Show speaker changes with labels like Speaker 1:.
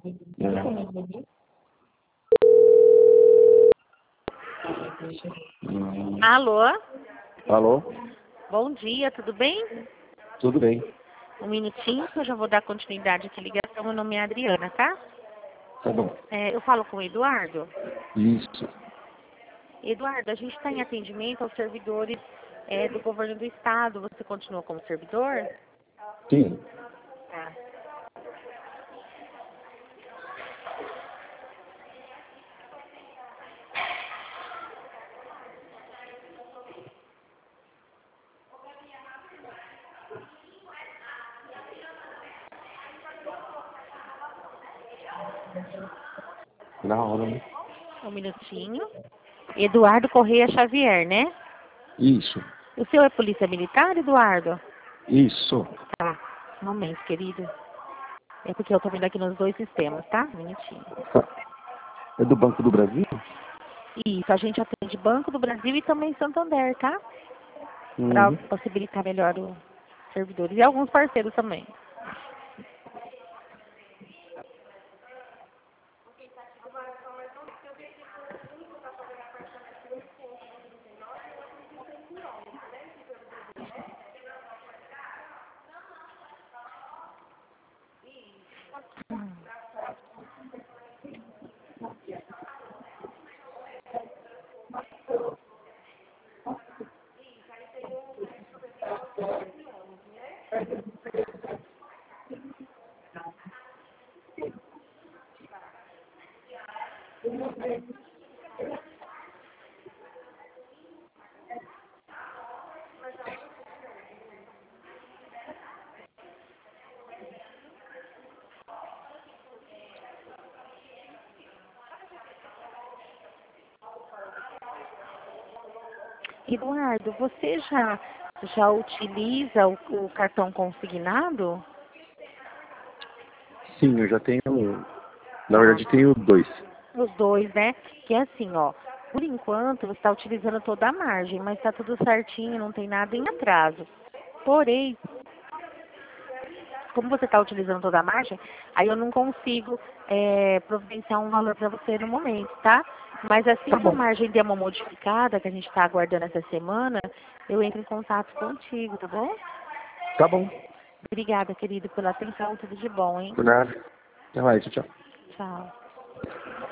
Speaker 1: Alô?
Speaker 2: Alô?
Speaker 1: Bom dia, tudo bem?
Speaker 2: Tudo bem.
Speaker 1: Um minutinho que eu já vou dar continuidade aqui à ligação. Meu nome é Adriana, tá?
Speaker 2: Tá bom.
Speaker 1: Eu falo com o Eduardo.
Speaker 2: Isso.
Speaker 1: Eduardo, a gente está em atendimento aos servidores do governo do estado. Você continua como servidor?
Speaker 2: Sim.
Speaker 1: Tá.
Speaker 2: Na hora, né?
Speaker 1: Um minutinho. Eduardo Correia Xavier, né?
Speaker 2: Isso.
Speaker 1: O seu é polícia militar, Eduardo?
Speaker 2: Isso.
Speaker 1: Tá. Um momento, querido. É porque eu tô vendo aqui nos dois sistemas, tá? Um minutinho.
Speaker 2: É do Banco do Brasil?
Speaker 1: Isso, a gente atende Banco do Brasil e também Santander, tá? Para
Speaker 2: Uhum.
Speaker 1: possibilitar melhor os servidores e alguns parceiros também. Eduardo, você já utiliza o cartão consignado?
Speaker 2: Sim, eu já tenho. Na verdade, tenho dois.
Speaker 1: Os dois, né? Que é assim, ó. Por enquanto, você está utilizando toda a margem, mas está tudo certinho, não tem nada em atraso. Porém, como você está utilizando toda a margem, aí eu não consigo providenciar um valor para você no momento, tá? Mas assim
Speaker 2: Tá
Speaker 1: que a
Speaker 2: bom.
Speaker 1: margem der uma modificada, que a gente está aguardando essa semana, eu entro em contato contigo, tá bom?
Speaker 2: Tá bom.
Speaker 1: Obrigada, querido, pela atenção. Tudo de bom, hein?
Speaker 2: Por nada. Até mais. Tchau, tchau.
Speaker 1: Tchau.